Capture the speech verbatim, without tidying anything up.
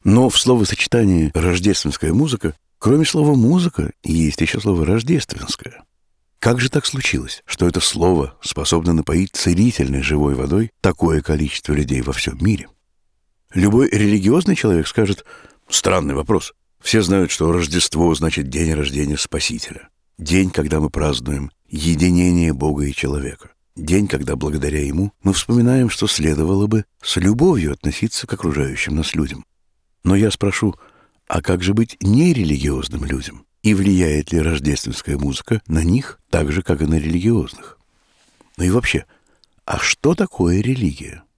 Но в словосочетании «рождественская музыка», кроме слова «музыка», есть еще слово «рождественская». Как же так случилось, что это слово способно напоить целительной живой водой такое количество людей во всем мире? Любой религиозный человек скажет: странный вопрос. Все знают, что Рождество значит день рождения Спасителя. День, когда мы празднуем единение Бога и человека. День, когда благодаря Ему мы вспоминаем, что следовало бы с любовью относиться к окружающим нас людям. Но я спрошу, а как же быть нерелигиозным людям? И влияет ли рождественская музыка на них так же, как и на религиозных? Ну и вообще, а что такое религия?